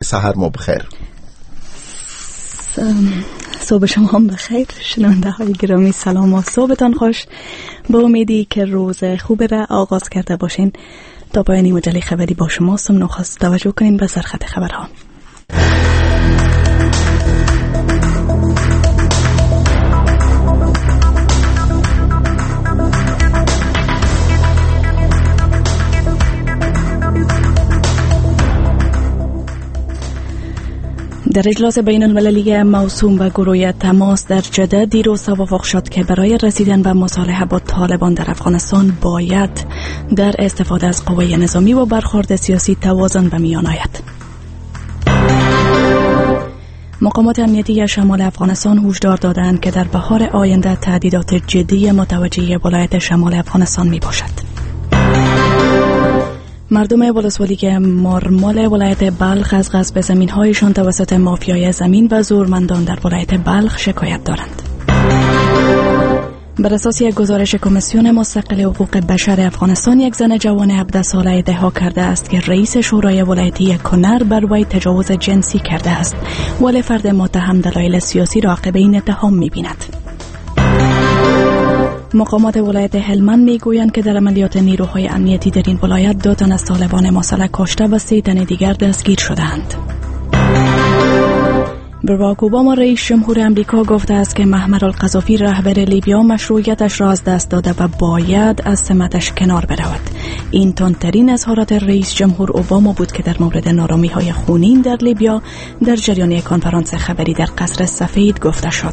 سحر ما بخیر. صبح شما هم بخیر. شنونده های گرامی سلام و صبحتان خوش. به امیدی که روز خوبی را آغاز کرده باشین. تا پایان مجله خبری با شما هستم. نخست توجه کنین به سرخط خبرها. در اجلاس بین المللی موسوم به گروه تماس در جده دیروز توافق شد که برای رسیدن به مصالحه با طالبان در افغانستان باید در استفاده از قوه نظامی و برخورد سیاسی توازن به میان آید. مقامات امنیتی شمال افغانستان هشدار دادند که در بهار آینده تهدیدات جدی متوجه ولایت شمال افغانستان می باشد. مردم ولسوالی مارمال ولایت بلخ از غصب زمین‌هایشان توسط مافیای زمین و زورمندان در ولایت بلخ شکایت دارند. بر اساس یک گزارش کمیسیون مستقل حقوق بشر افغانستان، یک زن جوان 17 ساله ادعا کرده است که رئیس شورای ولایتی کنر بر وی تجاوز جنسی کرده است، ولی فرد متهم دلایل سیاسی را عقب این اتهام می‌بیند. مقامات ولایت هلمند میگویند که در عملیات نیروهای امنیتی در این ولایت 2 تن از طالبان مسلح کشته و 3 تن دیگر دستگیر شدند. باراک اوباما رئیس جمهور امریکا گفته است که معمر القذافی رهبر لیبیا مشروعیتش را از دست داده و باید از سمتش کنار برود. این تندترین اظهارات رئیس جمهور اوباما بود که در مورد نارامی‌های خونین در لیبیا در جریان کنفرانس خبری در قصر سفید گفته شد.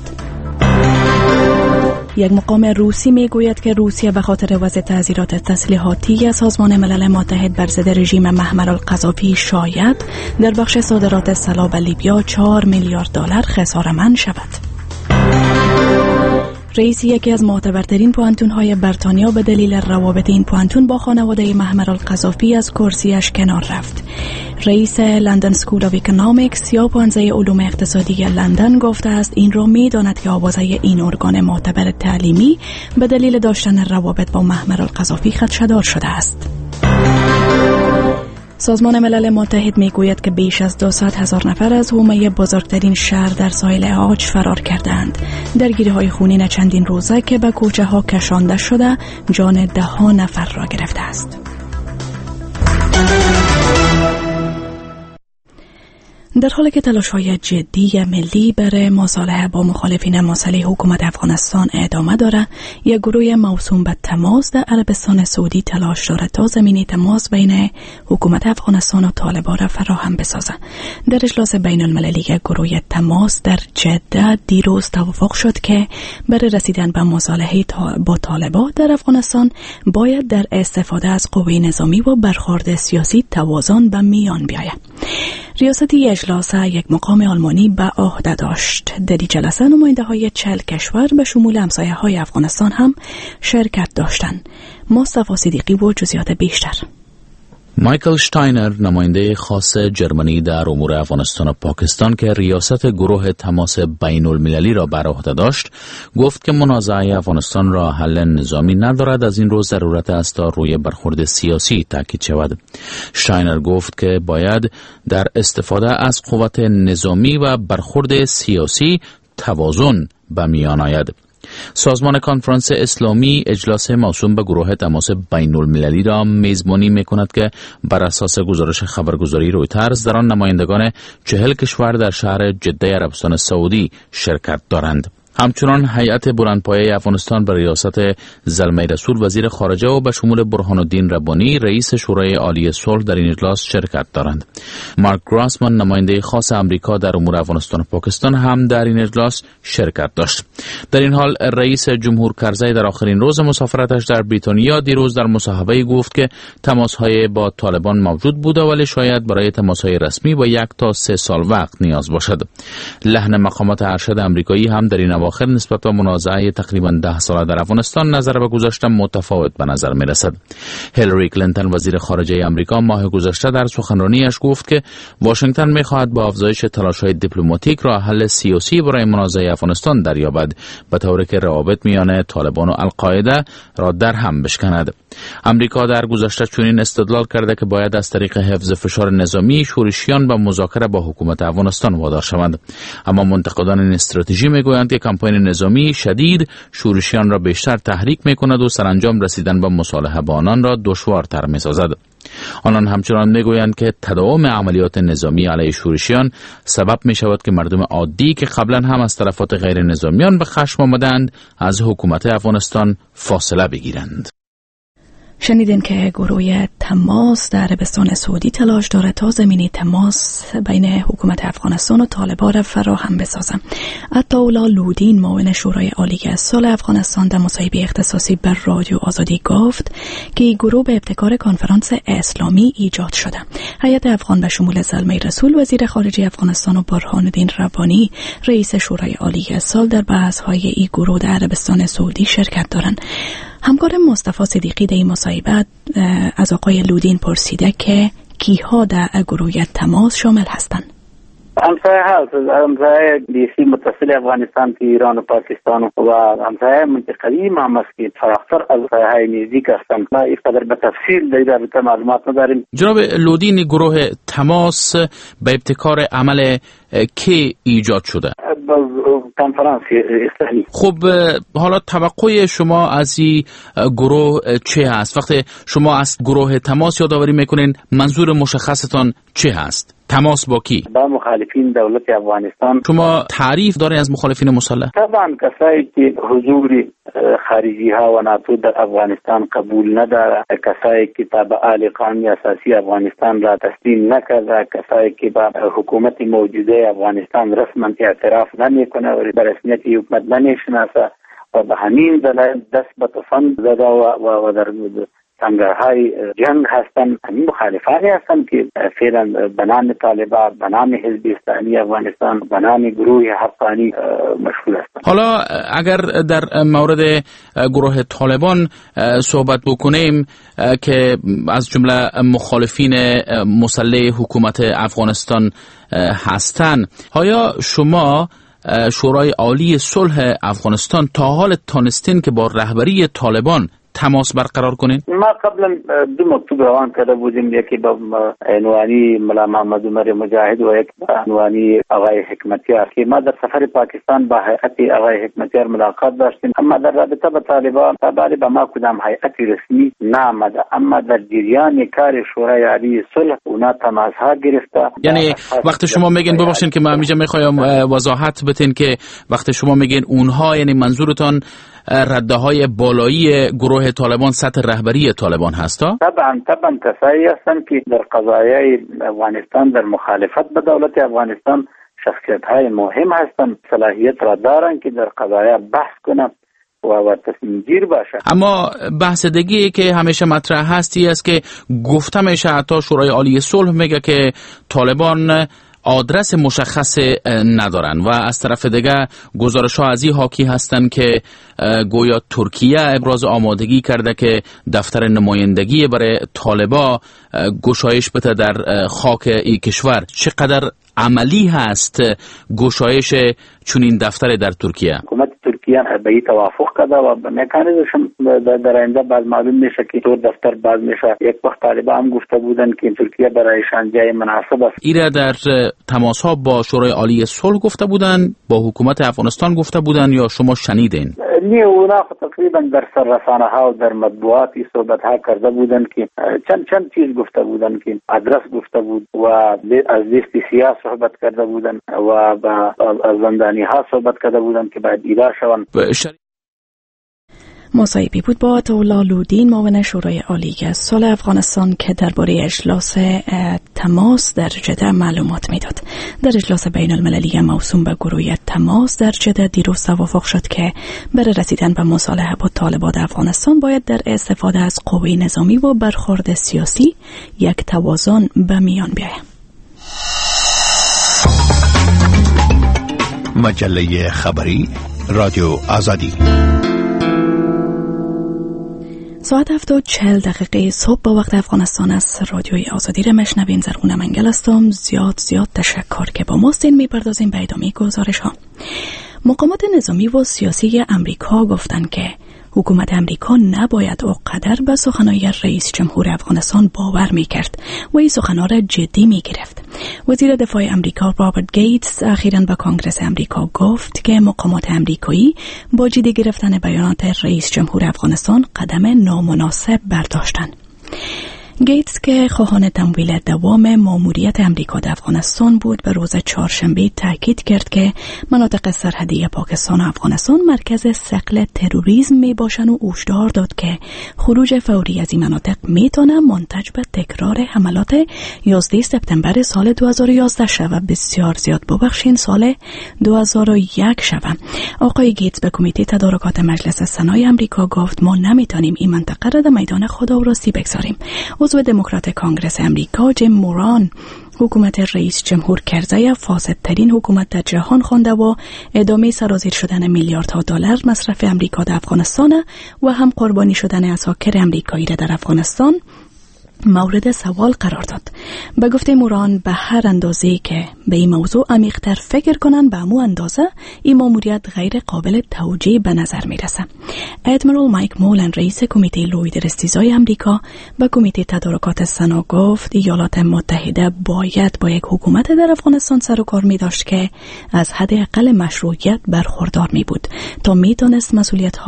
یک مقام روسی میگوید که روسیه به خاطر وضع تعزیرات تسلیحاتی از سازمان ملل متحد بر ضد رژیم معمر القذافی شاید در بخش صادرات سلاح به لیبیا 4 میلیارد دلار خساره‌مند شود. رئیس یکی از معتبرترین پوهنتون‌های بریتانیا به دلیل روابط این پوهنتون با خانواده معمر القذافی از کرسیش کنار رفت. رئیس لندن سکول آف اکونومیکس یا پانزه علوم اقتصادی لندن گفته است این را می‌داند که آوازه این ارگان معتبر تعلیمی به دلیل داشتن روابط با معمر القذافی خدشه‌دار شده است. سازمان ملل متحد میگوید که بیش از 200,000 نفر از حومه بزرگترین شهر در ساحل عاج فرار کردند. درگیری‌های خونین چندین روزه که به کوچه‌ها کشانده شده جان 10 نفر را گرفته است. در حالی که تلاش‌های جدی ملی برای مصالحه با مخالفین مسلح حکومت افغانستان ادامه دارد، یک گروه موسوم به تماس در عربستان سعودی تلاش دارد تا زمینه تماس بین حکومت افغانستان و طالبان را فراهم بسازد. در اجلاس بین المللی یک گروه تماس در جده دیروز توافق شد که برای رسیدن به مصالحه با طالبان در افغانستان باید در استفاده از قوه نظامی و برخورد سیاسی توازن به میان بیاید. ریاستی اجلاس یک مقام آلمانی به عهده داشت. در این جلسه نماینده‌های 40 کشور به شمول همسایه‌های افغانستان هم شرکت داشتند. مصطفی صدیقی و جزئیات بیشتر. مایکل شتاینر، نماینده خاص جرمنی در امور افغانستان و پاکستان که ریاست گروه تماس بین المللی را بر عهده داشت، گفت که منازعه افغانستان را حل نظامی ندارد، از این رو ضرورت است تا روی برخورد سیاسی تاکید شود. شتاینر گفت که باید در استفاده از قوت نظامی و برخورد سیاسی توازن به میان آید. سازمان کنفرانس اسلامی اجلاس موسوم به گروه تماس بین المللی را میزبانی میکند که بر اساس گزارش خبرگزاری رویترز در آن نمایندگان 40 کشور در شهر جده عربستان سعودی شرکت دارند. همچنان هیئت بلندپایه افغانستان به ریاست زلمه رسول وزیر خارجه و به شمول برهان الدین ربانی رئیس شورای عالی صلح در این اجلاس شرکت دارند. مارک گراسمان، نماینده خاص امریکا در امور افغانستان و پاکستان هم در این اجلاس شرکت داشت. در این حال رئیس جمهور کرزی در آخرین روز مسافرتش در بریتانیا دیروز در مصاحبه‌ای گفت که تماس‌های با طالبان موجود بوده ولی شاید برای تماس‌های رسمی با 1 تا 3 سال وقت نیاز باشد. لحن مقامات ارشد امریکایی هم در این اواخر نسبت به منازعه تقریبا 10 ساله در افغانستان نظر به گذشته متفاوت به نظر می رسد. هیلاری کلینتون وزیر خارجه آمریکا ماه گذشته در سخنرانیش گفت که واشنگتن می خواهد با افزایش تلاش‌های دیپلماتیک راه حل سیاسی برای منازعه افغانستان دریابد، به طوری که روابط میان طالبان و القاعده را در هم بشکند. آمریکا در گذشته چنین استدلال کرده که باید از طریق حفظ فشار نظامی شورشیان به مذاکره با حکومت افغانستان وادار شوند، اما منتقدان این استراتژی میگویند که کمپاین نظامی شدید شورشیان را بیشتر تحریک میکند و سرانجام رسیدن به مصالحه با آنان را دشوارتر میسازد. آنان همچنان میگویند که تداوم عملیات نظامی علیه شورشیان سبب می شود که مردم عادی که قبلا هم از طرفات غیر نظامیان به خشم آمدند از حکومت افغانستان فاصله بگیرند. شنیدین که گروه تماس در عربستان سعودی تلاش دارد تا زمینه تماس بین حکومت افغانستان و طالبان را فراهم بسازد. عطاالله لودین معاون شورای عالی صلح افغانستان در مصاحبه اختصاصی بر رادیو آزادی گفت که این گروه به ابتکار کنفرانس اسلامی ایجاد شده. هیئت افغان به شمول زلمه رسول وزیر خارجه افغانستان و برهان الدین ربانی رئیس شورای عالی صلح در بحث‌های این گروه در عربستان سعودی شرکت دارند. همکار مصطفی صدیقی در این مصاحبه از آقای لودین پرسیده که کیها در گروه تماس شامل هستند. همسایه دیسی متصل افغانستان که ایران و پاکستان و همسایه منطقه‌ای هم است که فراختر از همسایه‌های نزدیک هستند. ما اینقدر به تفصیل در این رابطه معلومات نداریم. جناب لودین، گروه تماس به ابتکار عمل کی ایجاد شده؟ کنفرانس اسلامی. خب حالا توقع شما از این گروه چه هست؟ وقتی شما از گروه تماس یادآوری میکنین منظور مشخصتان چه هست؟ تماس با کی؟ با مخالفین دولت افغانستان. شما تعریف دارین از مخالفین مسلح؟ طبعا کسایی که حضور خارجی ها و ناتو در افغانستان قبول نداره، کسایی که تابع قانون اساسی افغانستان را تسلیم نکرده، کسایی که با حکومت موجوده افغانستان رسما اعتراف نمیکنه و به رسمیت حکومت نمیشناسه و به همین دلیل دست به تفنگ زده و در سنگرهای جنگ هستند. همین مخالفانی هستند که فعلا به نام طالبان، به نام حزب اسلامی افغانستان، به نام گروه حقانی مشغول هستند. حالا اگر در مورد گروه طالبان صحبت بکنیم که از جمله مخالفین مسلح حکومت افغانستان هستند، آیا شما شورای عالی صلح افغانستان تا حال تانستین که با رهبری طالبان تماس برقرار کنین؟ ما قبلا 2 مکتوب روان کرده بودیم، یکی با عنوانی ملا محمد عمر مجاهد و یک با عنوانی آقای حکمتیار که ما در سفر پاکستان با هیئت آقای حکمتیار ملاقات داشتیم، اما در رابطه با طالبان به ما کدام هیئت رسمی نآمده، اما در جریان کار شورای عالی صلح اونا تماس ها گرفته. یعنی وقتی شما میگین، ببخشید که من اینجا میخوایم وضاحت بدین که وقتی شما میگین اونها، یعنی منظورتان رده‌های بالایی گروه طالبان سطح رهبری طالبان هستا؟ طبعا کسایی هستند که در قضایای افغانستان در مخالفت به دولت افغانستان شخصیت‌های مهم هستند، صلاحیت را دارند که در قضایا بحث کنند و تصمیم گیر باشه. اما بحث دیگه که همیشه مطرح هستی است که گفته میشه، حتی شورای عالی صلح میگه که طالبان آدرس مشخص ندارن و از طرف دیگه گزارش‌ها از این حاکی هستن که گویا ترکیه ابراز آمادگی کرده که دفتر نمایندگی برای طالبا گشایش بده در خاک این کشور. چقدر عملی هست گشایش چنین دفتر در ترکیه؟ حکومت ترکیه به این توافق کرده و مکانیزم در آینده بعد معلوم میشه که تو دفتر باز میشه. یک وقت طالبان هم گفته بودن که ترکیه برایشان جای مناسب است. ایره در تماس ها با شورای عالی صلح گفته بودن، با حکومت افغانستان گفته بودن یا شما شنیدین؟ نه، اونا تقریبا در سررسانه ها و در مطبوعاتی صحبت ها کرده بودن که چند چیز گفته بودن که آدرس گفته بود و از لیست سیاه صحبت کرده بودن و از زندانی ها صحبت کرده بودن که باید ایراد شوند. مصاحبه‌ای بود با عطاالله لودین معاون شورای عالی صلح افغانستان که درباره اجلاس تماس در جده معلومات میداد. در اجلاس بین المللی موسوم به گروه تماس در جده دیروز توافق شد که برای رسیدن به مصالحه با طالبان افغانستان باید در استفاده از قوه نظامی و برخورد سیاسی یک توازن به میان بیاید. مجله خبری رادیو آزادی. ساعت 7:40 صبح با وقت افغانستان از رادیوی آزادی را مشنوین. زرغون منگل هستم. زیاد تشکر که با ما هستین. میپردازیم به ادامه گزارش ها. مقامات نظامی و سیاسی امریکا گفتند که حکومت امریکا نباید اونقدر به سخنهای رئیس جمهور افغانستان باور میکرد و این سخنها را جدی میگرفت. وزیر دفاع امریکا رابرت گیتس اخیراً به کنگره امریکا گفت که مقامات امریکایی با جدی گرفتن بیانات رئیس جمهور افغانستان قدم نامناسب برداشتند. گیتس که خواهان تمویل دوام ماموریت امریکا در افغانستان بود، به روز چهارشنبه تاکید کرد که مناطق سرحدی پاکستان و افغانستان مرکز ثقل تروریسم می باشند و هشدار داد که خروج فوری از این مناطق میتونه منتج به تکرار حملات 11 سپتامبر سال 2011 شود. بسیار زیاد ببخشین سال 2001 شود. آقای گیتس به کمیته تدارکات مجلس سنای امریکا گفت ما نمیتونیم این منطقه را در میدان خودآوردی بگذاریم. عضو دموکرات کانگرس امریکا جیم موران حکومت رئیس جمهور کرزی فاسدترین حکومت در جهان خوانده و ادامه سرازیر شدن میلیاردها دلار مصرف امریکا در افغانستان و هم قربانی شدن عساکر امریکایی را در افغانستان مورد سوال قرار داد. به گفته موران به هر اندازه‌ای که به این موضوع عمیق‌تر فکر کنن به همون اندازه این ماموریت غیر قابل توجیه به نظر میرسه. ادمیرال مایک مولن رئیس کمیته لوید رستیزای امریکا به کمیته تدارکات سنا گفت ایالات متحده باید با یک حکومت در افغانستان سر و کار می داشت که از حداقل مشروعیت برخوردار می بود تا می تونست مسئولیت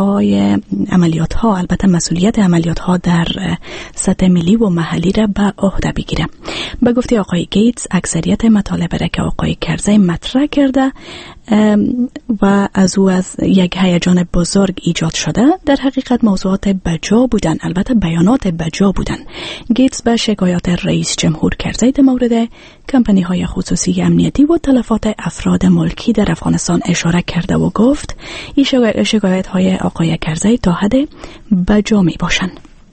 عملیات ها در سطح ملی و محلی را به عهده بگیره. به گفته آقای گیتس اکثریت مطالب را که آقای کرزی مطرح کرده و از یک هیجان بزرگ ایجاد شده در حقیقت موضوعات بجا بودن، البته بیانات بجا بودن. گیتس به شکایات رئیس جمهور کرزی در مورد کمپانی های خصوصی امنیتی و تلفات افراد ملکی در افغانستان اشاره کرده و گفت این شکایت های آقای کرزی تا حد بجا می باشند.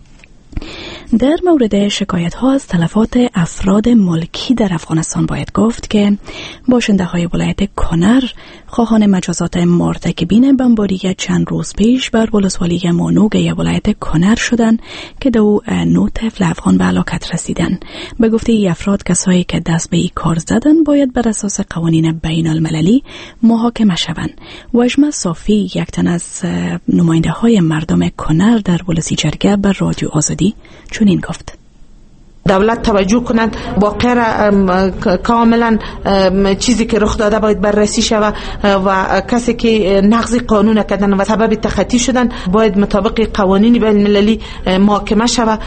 در مورد شکایت ها از تلفات افراد ملکی در افغانستان باید گفت که باشنده های ولایت کنر خواهان مجازات مرتکبین بمباری چند روز پیش بر ولسوالی مونوگ ولایت کنر شدند که 9 طفل افغان به هلاکت رسیدند. به گفته ای افراد کسایی که دست به این کار زدن باید بر اساس قوانین بین المللی محاکمه شوند. وجمه صافی یک تن از نماینده های مردم کنر در ولسی جرگه بر رادیو آزادی چنین گفت: دولت توجه کنند، واقعا کاملا چیزی که رخ داده باید بررسی شود و کسی که نقض قانون کردن و سبب تخطی شدن باید مطابق قوانین بین المللی محاکمه شود.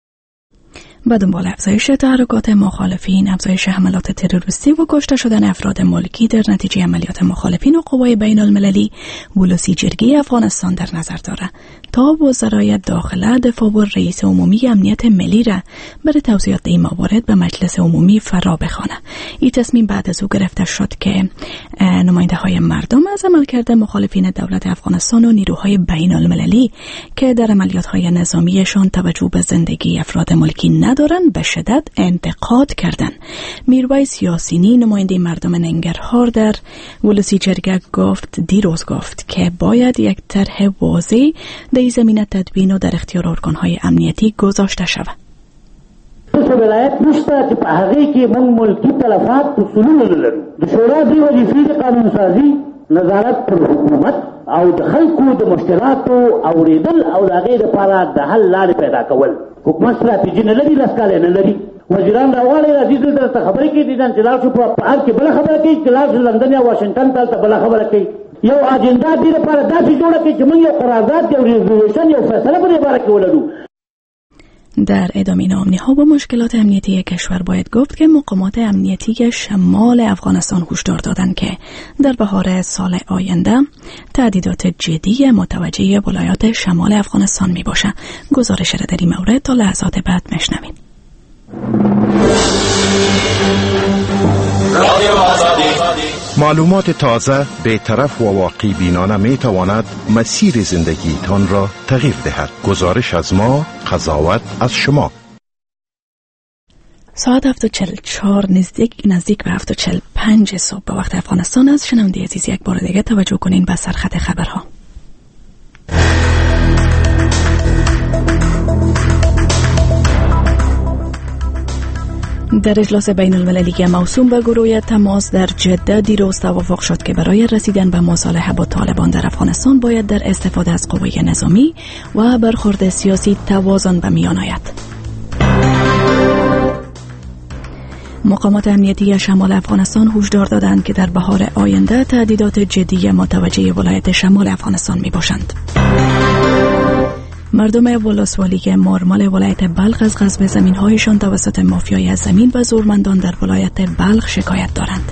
به دنبال افزایش تحرکات مخالفین، افزایش حملات تروریستی و کشته شدن افراد ملکی در نتیجه عملیات مخالفین و قوای بین المللی، ولسی جرگه افغانستان در نظر داره تا وزرای داخله، دفاع و رئیس عمومی امنیت ملی را برای توضیحات این موارد به مجلس عمومی فرا بخوانه. این تصمیم بعد از او گرفته شد که نماینده های مردم از عملکرد مخالفین دولت افغانستان و نیروهای بین المللی که در عملیات های نظامیشان توجه به زندگی افراد ملکی ندارن به شدت انتقاد کردند. میرویس یاسینی نماینده مردم ننگرهار در ولسی جرگه دیروز گفت که باید یک طرح واضح در زمینه تدوین و در اختیار ارگان‌های امنیتی گذاشته شود. ولایت نشته چې په هغه کې موږ ملکی تلفات اصولونه لرو. د شورا دی وظیفې د قانون سازي، نظارت پر حکومت او د خلکو د مشکلاتو اوریدل او د هغې لپاره د حل لارې پیدا کول. حکومت ستراتیژي نه لري، لس کاله نه لري. وزیران راواړي راځي دلته ته خبرې کوي، دي چې لاړ شو په هر کې بله خبره کوي، چې لاړ شو لندن یا واشنګټن ته هلته بله خبره کوي. یو اجنډا دې لپاره داسې جوړه کړي چې موږ یو قرارداد، یو ریزولوشن، یو فیصله په دې باره کې ولرو. در ادامه نامه‌ها با مشکلات امنیتی کشور باید گفت که مقامات امنیتی شمال افغانستان هشدار دادند که در بهار سال آینده تهدیدات جدی متوجه ولایات شمال افغانستان می باشد. گزارش را در این مورد تا لحظات بعد میشنوید. معلومات تازه، بی‌طرف و واقعی بینانه می تواند مسیر زندگی تان را تغییر دهد. گزارش از ما، قضاوت از شما. ساعت 7:44 نزدیک به 7:45 صبح به وقت افغانستان است. شنونده عزیز، یک بار دیگه توجه کنین به سرخط خبرها. در اجلاس بین المللی موسوم به گروه تماس در جده دیروز توافق شد که برای رسیدن به مصالحه با طالبان در افغانستان باید در استفاده از قوه نظامی و برخورد سیاسی توازن به میان آید. مقامات امنیتی شمال افغانستان هشدار دادند که در بهار آینده تهدیدات جدی متوجه ولایت شمال افغانستان می باشند. مردم ولسوالی مارمال ولایت بلخ از غصب زمین‌هایشان توسط مافیای زمین و زورمندان در ولایت بلخ شکایت دارند.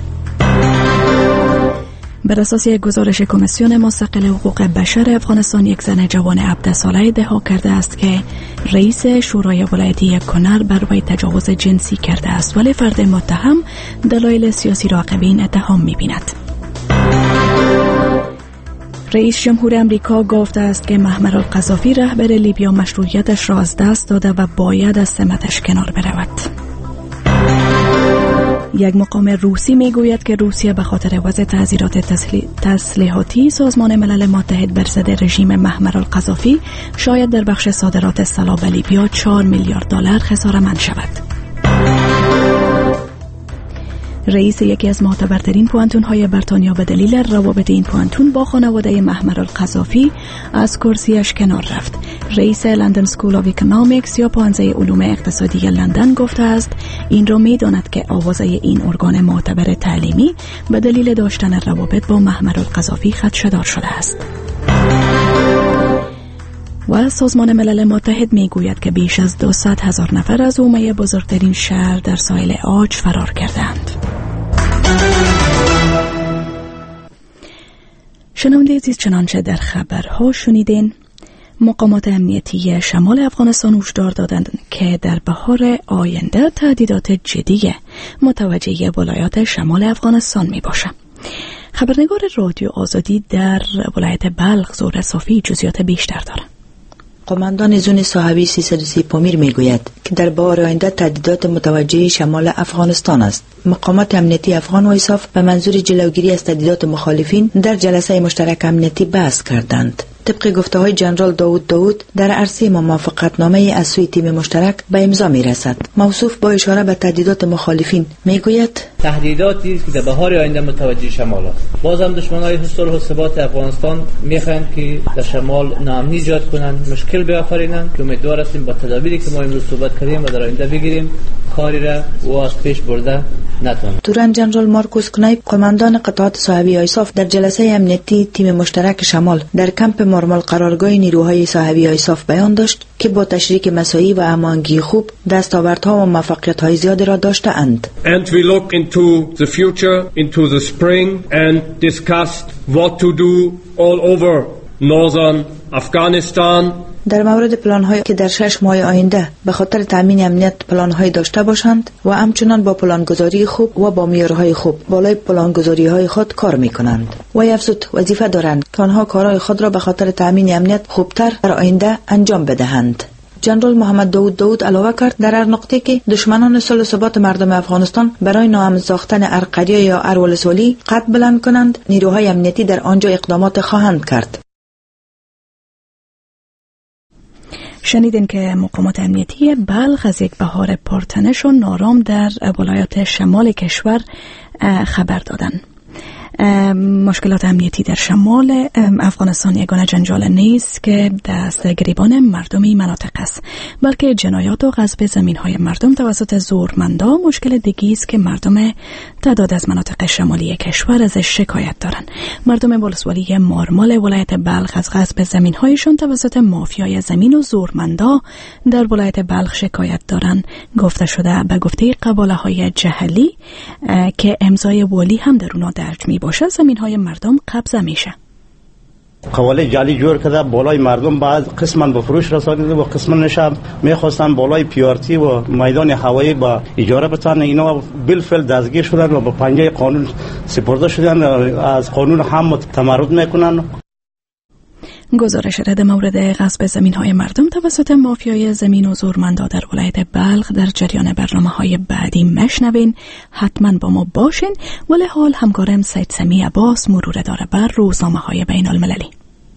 بر اساس یک گزارش کمیسیون مستقل حقوق بشر افغانستان، یک زن جوان 17 ساله ادعا کرده است که رئیس شورای ولایتی کنر بر وی تجاوز جنسی کرده است، ولی فرد متهم دلایل سیاسی را عقب این اتهام می‌بیند. رئیس جمهور امریکا گفته است که محمر القذافی رهبر لیبیا مشروعیتش را از دست داده و باید از سمتش کنار برود. یک مقام روسی میگوید که روسیه به خاطر وضع تعزیرات تسلیحاتی سازمان ملل متحد بر ضد رژیم محمر القذافی شاید در بخش صادرات سلاح به لیبیا 4 میلیارد دلار خساره‌مند شود. رئیس یکی از معتبرترین پوانتون‌های بریتانیا به دلیل روابط این پوانتون با خانواده محمر القذافی از کرسیش کنار رفت. رئیس لندن سکول آف اکونومیکس یا پانزه علوم اقتصادی لندن گفته است این را می‌داند که آوازه این ارگان معتبر تعلیمی به دلیل داشتن روابط با محمر القذافی خدشه‌دار شده است. و سازمان ملل متحد میگوید که بیش از 200,000 نفر از حومه بزرگترین شهر در ساحل عاج فرار کردند. شنونده عزیز، چنانچه در خبرها شنیدین، مقامات امنیتی شمال افغانستان هشدار دادند که در بهار آینده تهدیدات جدی متوجه ولایات شمال افغانستان می باشه. خبرنگار رادیو آزادی در ولایت بلخ زهره صافی جزئیات بیشتر داره. قماندان زون صاحبی 330 پامیر میگوید که در بهار آینده تهدیدات متوجه شمال افغانستان است. مقامات امنیتی افغان و ایساف به منظور جلوگیری از تهدیدات مخالفین در جلسه مشترک امنیتی بحث کردند. طبق گفته‌های جنرال داوود در عرصه موافقتنامه از سوی تیم مشترک به امضا میرسد. موصوف با اشاره به تهدیدات مخالفین میگوید تهدیداتی که در بهار آینده متوجه شمال است. بازم دشمنان حصول و ثبات افغانستان میخواهند که در شمال ناامنی ایجاد کنند، مشکل بیافرینند که امیدوار هستیم با تدابیری که ما امروز صحبت کردیم و در آینده بگیریم کاری را او از پیش برده نتوانند. تورن جنرال مارکوس کنایب قماندان قطعات صاحبی آیساف در جلسه امنیتی تیم مشترک شمال در کمپ مارمال قرارگاه نیروهای صاحبی آیساف بیان داشت که با تشریک مساعی و هماهنگی خوب دستاوردها و موفقیت‌های زیادی را داشته اند. And we look into the future, into the spring and discussed what to do all over northern Afghanistan. در مورد پلان‌هایی که در 6 ماه آینده به خاطر تامین امنیت پلان‌های داشته باشند و همچنان با پلانگذاری خوب و با معیارهای خوب بالای پلانگذاری‌های خود کار می‌کنند. و افزود وظیفه دارند که آنها کارهای خود را به خاطر تامین امنیت خوبتر در آینده انجام بدهند. جنرال محمد داوود علاوه کرد در هر نقطه که دشمنان صلح و ثبات مردم افغانستان برای ناامن ساختن ارقریه یا ارولسوالی قد بلند کنند، نیروهای امنیتی در آنجا اقدامات خواهند کرد. شنیدین که مقامات امنیتی بلخ از یک بهار پرتنش و نارام در ولایات شمال کشور خبر دادند. مشکلات امنیتی در شمال افغانستان یگانه جنجال نیست که دست گریبان مردمی مناطق است، بلکه جنایات و غصب زمین‌های مردم توسط زورمندان مشکل دیگری است که مردم تعداد از مناطق شمالی کشور ازش شکایت دارند. مردم ولسوالی مارمال ولایت بلخ از غصب زمین‌هایشان توسط مافیای زمین و زورمندان در ولایت بلخ شکایت دارند. گفته شده به گفته قباله‌های جهلی که امضای والی هم در اونا درج میباشه زمین‌های مردم قبضه میشه. قواله جعلی جور کرده بالای مردم بعد قسماً به فروش رسانیده و قسماً نشم میخواستن بالای پیارتی و میدان هوایی با اجاره بتن. اینا بالفعل دستگیر شدن و به پنجه قانون سپرده شدن، از قانون هم تمرد میکنن. گزارش رد مورد غصب زمین‌های مردم توسط مافیای زمین و زورمندا در ولایت بلخ در جریان برنامه‌های بعدی مشنوین. حتما با ما باشین. ولی حال همکارم سید سمی عباس مرور داره بر روزنامه‌های بین‌المللی.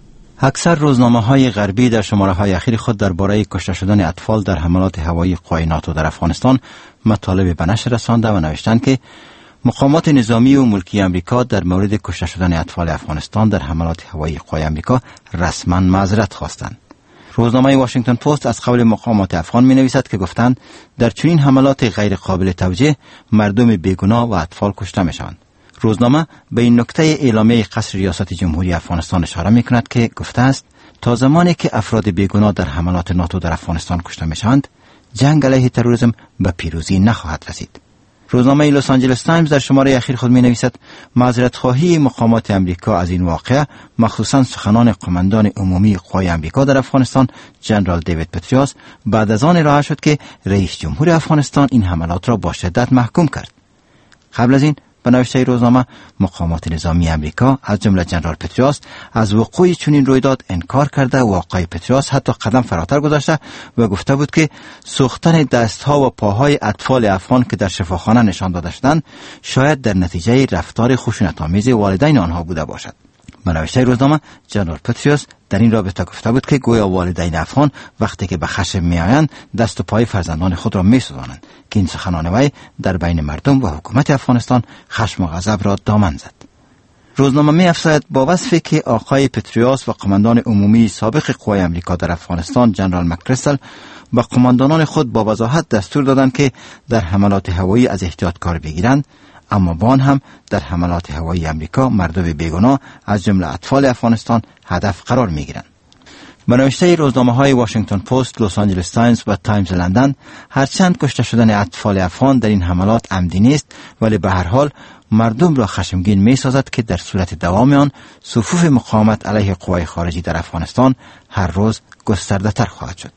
اکثر روزنامه‌های غربی در شماره‌های اخیر خود درباره کشته شدن اطفال در حملات هوایی قوای ناتو در افغانستان مطالب به نشر رسانده و نوشتند که مقامات نظامی و ملکی امریکا در مورد کشته شدن اطفال افغانستان در حملات هوایی قوای امریکا رسما معذرت خواستند. روزنامه واشنگتن پست از قول مقامات افغان می‌نویسد که گفتند در چنین حملات غیر قابل توجیه مردم بیگناه و اطفال کشته می‌شوند. روزنامه به این نکته اعلامیه قصر ریاست جمهوری افغانستان اشاره می‌کند که گفته است تا زمانی که افراد بیگناه در حملات ناتو در افغانستان کشته می‌شوند، جنگ علیه تروریسم به پیروزی نخواهد رسید. روزنامه لس آنجلس تایمز در شماره اخیر خود می‌نویسد معذرت خواهی مقامات امریکا از این واقعه، مخصوصاً سخنان قماندان عمومی قوای امریکا در افغانستان جنرال دیوید پتریوس بعد از آن ارائه شد که رئیس جمهور افغانستان این حملات را با شدت محکوم کرد. قبل از این به نوشته روزنامه مقامات نظامی امریکا از جمله جنرال پتریوس از وقوع چنین رویداد انکار کرده و آقای پتریوس حتی قدم فراتر گذاشته و گفته بود که سوختن دستها و پاهای اطفال افغان که در شفاخانه نشان داده شدند شاید در نتیجه رفتار خشونت‌آمیز والدین آنها بوده باشد. به نوشته روزنامه جنرال پتریوس در این رابطه گفته بود که گویا والدین افغان وقتی که به خشم میآیند دست و پای فرزندان خود را میسوزانند که این سخنان وی در بین مردم و حکومت افغانستان خشم و غضب را دامن زد. روزنامه می‌افزاید با وصفی که آقای پتریوس و قماندان عمومی سابق قوای امریکا در افغانستان جنرال مکریستل و قماندانان خود با وضاحت دستور دادند که در حملات هوایی از احتیاط کار بگیرند، اما با آن هم در حملات هوایی امریکا مردم بیگناه از جمله اطفال افغانستان هدف قرار می‌گیرند. به نوشته روزنامه‌های واشنگتن پست، لس آنجلس تایمز و تایمز لندن هرچند کشته شدن اطفال افغان در این حملات عمدی نیست، ولی به هر حال مردم را خشمگین می‌سازد که در صورت دوام آن صفوف مقاومت علیه قوای خارجی در افغانستان هر روز گسترده‌تر خواهد شد.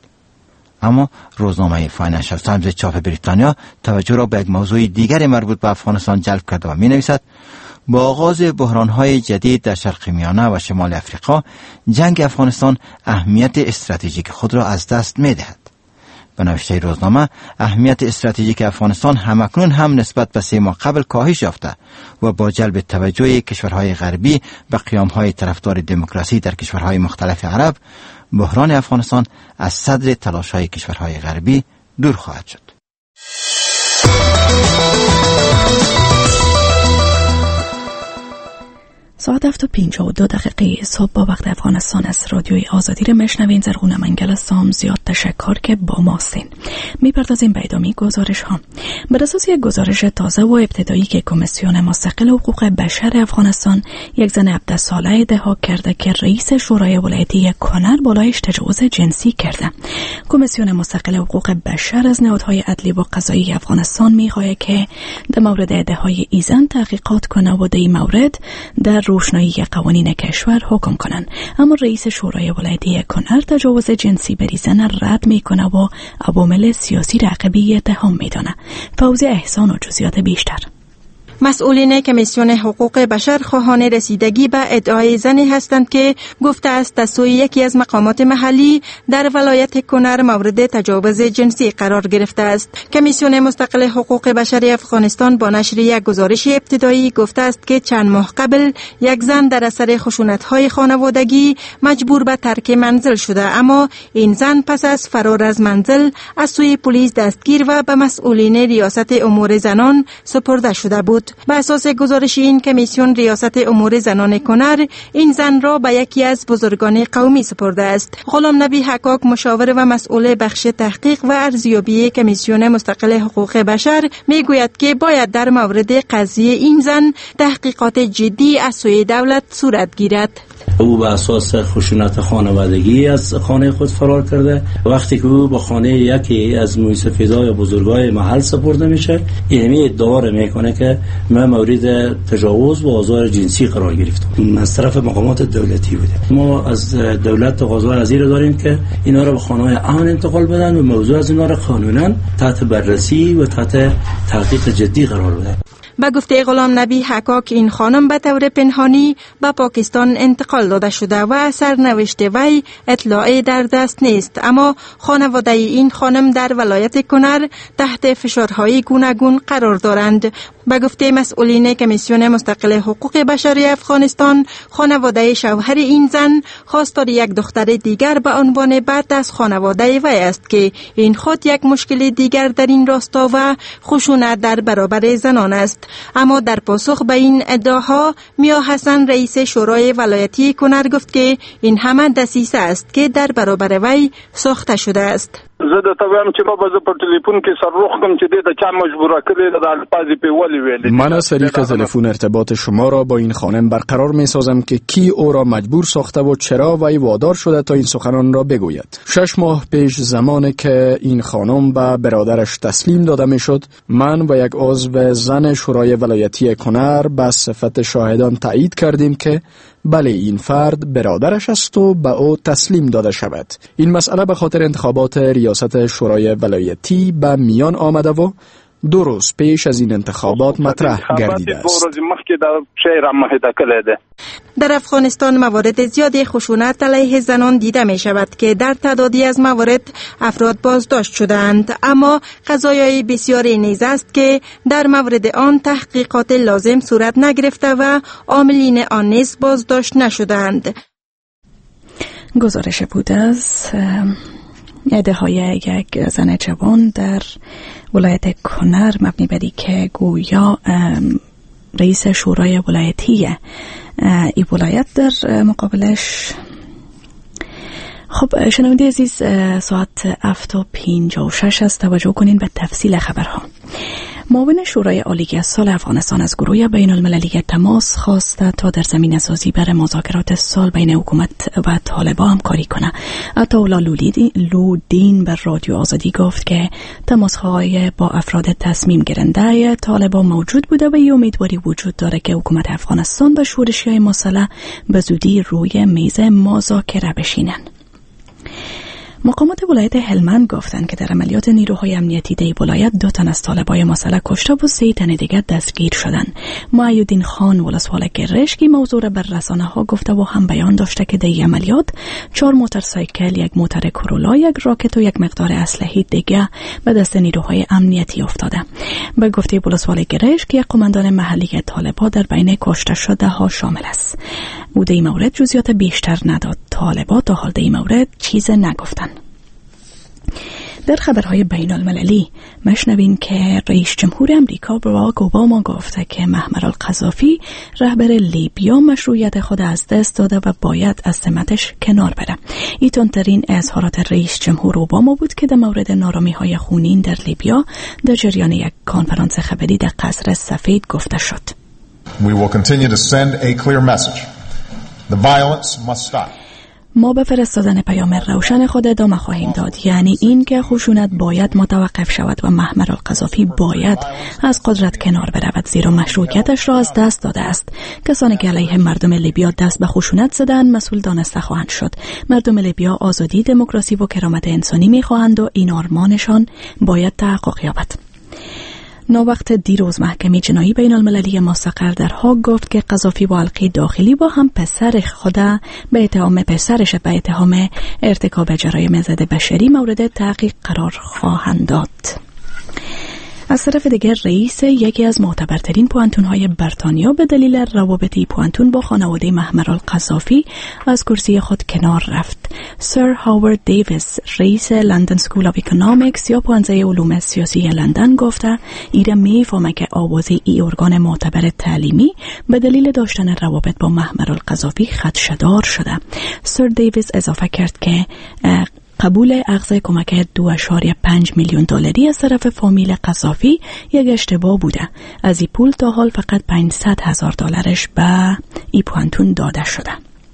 اما روزنامه فاینانشال تایمز چاپ بریتانیا توجه را به یک موضوع دیگر مربوط به افغانستان جلب کرده و می‌نویسد با آغاز بحران‌های جدید در شرق میانه و شمال افریقا، جنگ افغانستان اهمیت استراتژیک خود را از دست می‌دهد. به نوشته روزنامه اهمیت استراتژیک افغانستان همکنون هم نسبت به 3 ماه قبل کاهش یافته و با جلب توجه کشورهای غربی به قیام‌های طرفدار دموکراسی در کشورهای مختلف عرب، بحران افغانستان از صدر تلاش‌های کشورهای غربی دور خواهد شد. ساعت 7:52 صبح با وقت افغانستان از رادیوی آزادی را میشنوین. زرغونه منگل سام زیاد تشکر که با ماستین. میپردازیم به ادامه گزارش ها. بر اساس یک گزارش تازه و ابتدایی که کمیسیون مستقل حقوق بشر افغانستان یک زن 17 ساله ادعا کرده که رئیس شورای ولایتی کنر بالایش تجاوز جنسی کرده. کمیسیون مستقل حقوق بشر از نهادهای عدلی و قضایی افغانستان میخواهد که در مورد ادعاهای ایزن تحقیقات کنه و در این مورد در روشنایی قوانین کشور حکم کنند. اما رئیس شورای ولایتی کنر تجاوز جنسی بر زن رد میکنه و عوامل سیاسی را عقبی اتهام میدانه. فوزی احسان و جزئیات بیشتر. مسئولین کمیسیون حقوق بشر خواهان رسیدگی به ادعای زنی هستند که گفته است از سوی یکی از مقامات محلی در ولایت کنر مورد تجاوز جنسی قرار گرفته است. کمیسیون مستقل حقوق بشر افغانستان با نشر یک گزارش ابتدایی گفته است که چند ماه قبل یک زن در اثر خشونت‌های خانوادگی مجبور به ترک منزل شده، اما این زن پس از فرار از منزل از سوی پلیس دستگیر و به مسئولین ریاست امور زنان سپرده شده بود. به اساس گزارش این کمیسیون، ریاست امور زنان کنر این زن را به یکی از بزرگان قومی سپرده است. غلام نبی حقاق، مشاور و مسئول بخش تحقیق و ارزیابی کمیسیون مستقل حقوق بشر، میگوید که باید در مورد قضیه این زن تحقیقات جدی از سوی دولت صورت گیرد. او به اساس خشونت خانوادگی از خانه خود فرار کرده. وقتی که او به خانه یکی از موسفیدای بزرگای محل سپرده میشه، یعنی ادعا میکنه که من مورد تجاوز و آزار جنسی قرار گرفتم. از طرف مقامات دولتی بوده. ما از دولت تقاضا از این داریم که اینا را به خانه‌های امن انتقال بدن و موضوع از اینا را قانونا تحت بررسی و تحت تحقیق جدی قرار بدن. به گفته غلام نبی حکاک این خانم به طور پنهانی به پاکستان انتقال داده شده و سرنوشت وی اطلاعی در دست نیست، اما خانواده این خانم در ولایت کنر تحت فشارهای گوناگون قرار دارند. به گفته مسئولین کمیسیون مستقل حقوق بشری افغانستان، خانواده شوهر این زن خواستار یک دختر دیگر به عنوان بعد از خانواده وی است که این خود یک مشکل دیگر در این راستا و خشونت در برابر زنان است. اما در پاسخ به این ادعاها میا حسن رئیس شورای ولایتی کنر گفت که این همه دسیسه است که در برابر وی ساخته شده است. زه د تبم چې بابا ز په ټلیفون کې سر روخ کوم چې د چا مجبوره کړی د الفاظی په ولی ویل. من از طریق تلفن ارتباط شما را با این خانم برقرار می سازم که کی او را مجبور ساخته و چرا وی وادار شده تا این سخنان را بگوید. 6 ماه پیش زمانی که این خانم به برادرش تسلیم داده می شد، من و یک عضو زن شورای ولایتی کنر به صفت شاهدان تایید کردیم که بله این فرد برادرش است و به او تسلیم داده شود. این مسئله به خاطر انتخابات ریاست شورای ولایتی به میان آمده و 2 روز پیش از این انتخابات مطرح گردیده است. در افغانستان موارد زیادی خشونت علیه زنان دیده می شود که در تعدادی از موارد افراد بازداشت شدند، اما قضایای بسیاری نیز است که در مورد آن تحقیقات لازم صورت نگرفته و عاملین آن نیز بازداشت نشدند. گزارش بود از ادعای یک زن جوان در ولایت کنر مبنی بر که گویا رئیس شورای ولایتی این ولایت در مقابلش. خب شنونده عزیز، ساعت 7:56 است. توجه کنین به تفصیل خبرها. معاون شورای عالی سال افغانستان از گروه بین المللی تماس خواسته تا در زمینه سازی برای مذاکرات سال بین حکومت و طالبان همکاری کنه. عطاالله لودین بر رادیو آزادی گفت که تماس‌های با افراد تصمیم گیرنده طالبان موجود بوده و این امیدواری وجود داره که حکومت افغانستان و شورشیای مسلح به زودی روی میز مذاکره بشینن. مقامات ولایت هلمند گفتند که در عملیات نیروهای امنیتی در ولایت 2 تن از طالبای مسلح کشته و 3 تن دیگر دستگیر شدند. معیدین خان ولسوال گرشکی موضوع را بر رسانه‌ها گفته و هم بیان داشته که در این عملیات 4 موتورسایکل، 1 موتور کرولا، 1 راکت و 1 مقدار اسلحه دیگر به دست نیروهای امنیتی افتاده. به گفته ولسوال گرشک، یک قماندان محلی طالبان در بین کشته شده ها شامل است. او در این مورد جزئیات بیشتر نداد. طالبان تا حال در این مورد چیز نگفتند. در خبرهای بین المللی مشنوین که رئیس جمهور امریکا باراک اوباما گفته که معمر القذافی رهبر لیبیا مشروعیت خود از دست داده و باید از سمتش کنار بره. این تندترین اظهارات رئیس جمهور اوباما بود که در مورد نارامی‌های خونین در لیبیا در جریان یک کنفرانس خبری در قصر سفید گفته شد. We will continue to send a clear message. The violence must stop. ما به فرستادن پیام روشن خود ادامه خواهیم داد، یعنی این که خشونت باید متوقف شود و معمر القذافی باید از قدرت کنار برود، زیرا مشروعیتش را از دست داده است. کسانی که علیه مردم لیبیا دست به خشونت زدند مسئول دانسته خواهند شد. مردم لیبیا آزادی، دموکراسی و کرامت انسانی می‌خواهند و این آرمانشان باید تحقق یابد. ناوقت دیروز محکمه جنایی بین المللی مستقر در هاگ گفت که قذافی و حلقه داخلی با هم پسرش به اتهام ارتکاب جرایم ضد بشری مورد تحقیق قرار خواهند داد. از طرف دیگر رئیس یکی از معتبرترین پوانتون‌های بریتانیا به دلیل روابط پوانتون با خانواده معمر القذافی از کرسی خود کنار رفت. سر هاوارد دیویس رئیس لندن سکول آف اکونومیکس یا پوانزه علوم سیاسی لندن گفته ایره میفهمه که آوازه ای ارگان معتبر تعلیمی به دلیل داشتن روابط با معمر القذافی خدشه‌دار شده. سر دیویس اضافه کرد که قبول اخذ کمک 2.5 میلیون دلاری از طرف فامیل قذافی یک اشتباه بوده. از این پول تا حال فقط 500,000 دلارش به این پوانتون داده شده.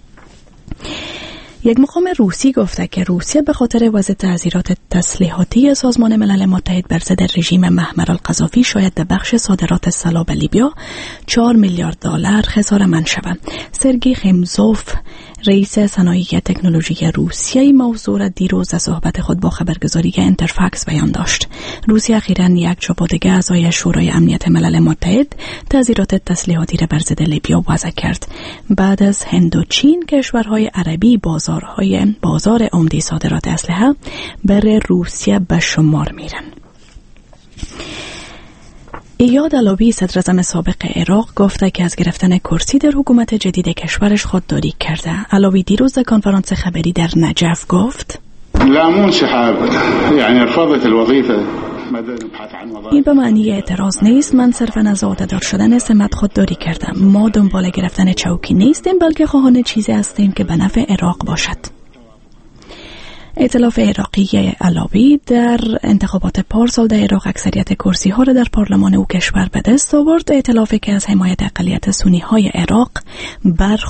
یک مقام روسی گفته که روسیه به خاطر وضع تعزیرات تسلیحاتی سازمان ملل متحد بر ضد رژیم معمر القذافی شاید در بخش صادرات سلاح به لیبیا 4 میلیارد دلار خساره‌مند شود. سرگی خمزوف رئیس صنایع تکنولوژی روسیه این موضوع را دیروز در صحبت خود با خبرگزاری اینترفاکس بیان داشت. روسیه اخیراً یک جا دیگر اعضای شورای امنیت ملل متحد تعزیرات تسلیحاتی را بر ضد لیبیا وضع کرد. بعد از هند و چین کشورهای عربی بازار عمده صادرات اسلحه بر روسیه به شمار میرن. ایاد علوی صدراعظم سابق عراق گفته که از گرفتن کرسی در حکومت جدید کشورش خودداری کرده. علوی دیروز در کنفرانس خبری در نجف گفت: لا منسحب، یعنی رفضت الوظیفه. این به معنی اعتراض نیست. من صرفاً از عهده‌دار شدن سمت خودداری کردم. ما دنبال گرفتن چوکی نیستیم، بلکه خواهان چیزی هستیم که به نفع عراق باشد. ائتلاف عراقی علوی در انتخابات پارسال در عراق اکثریت کرسی ها را در پارلمان او کشور به دست آورد. ائتلافی که از حمایت اقلیت سنی های عراق